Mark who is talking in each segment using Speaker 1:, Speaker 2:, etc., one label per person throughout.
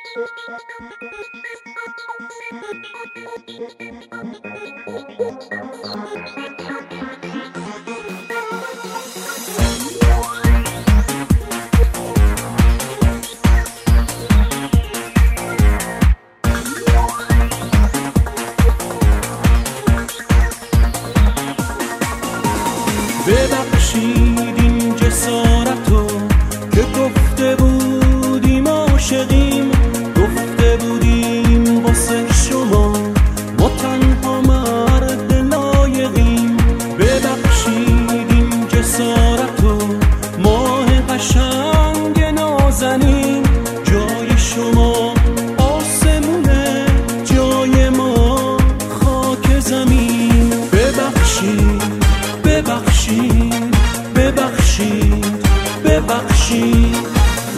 Speaker 1: ببخشید این جسارتو که گفته بودیم عاشقیم، گفته بودیم واسه شما ما تنها مرد لایقیم. ببخشید این جسارتو ماه قشنگ نازنین، جای شما آسمونه جای ما خاک زمین. ببخشید ببخشید ببخشید ببخشید.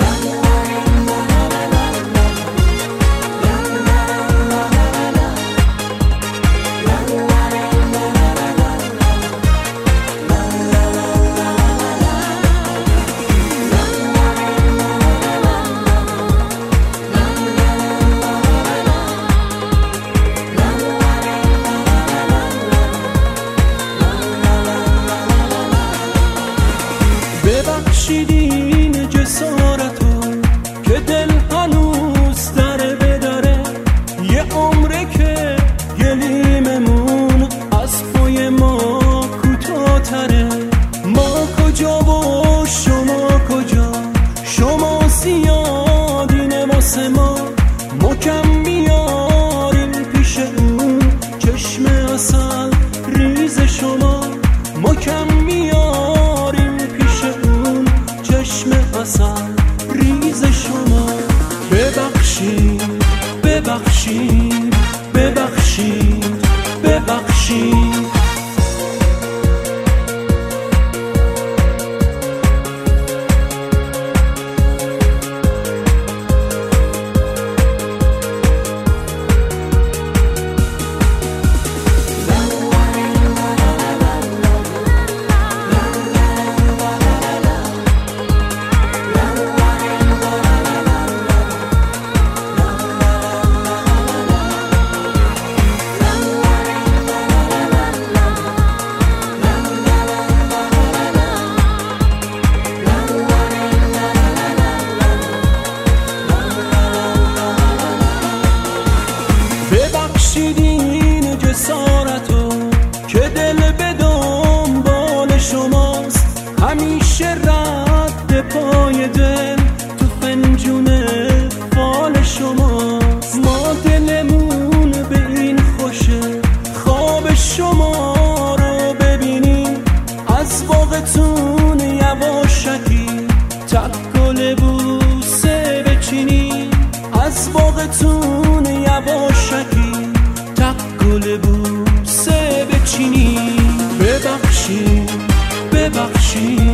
Speaker 1: ببخشید این جسارتو که دل هنوز دره به دره، یه عمره که گلیممون از پای ما کوتاه‌تره. ما کجا و شما کجا، شما زیادین واسه ما کم بیاریم پیش اون چشم عسل ریز شما. ما کم بیاریم پیش اون چشم عسل ریز شما. ببخشید ببخشید ببخشید ببخشید. ببخشید این جسارتو که دل به دنبال شماست، همیشه رد پای دل تو فنجون فال شماست. ما دلمون به این خوشه خواب شما رو ببینیم، از باغتون یواشکی تک گل بوسه بچینیم، از باغتون یواشکی تک گل بوسه بچینیم. ببخشید ببخشید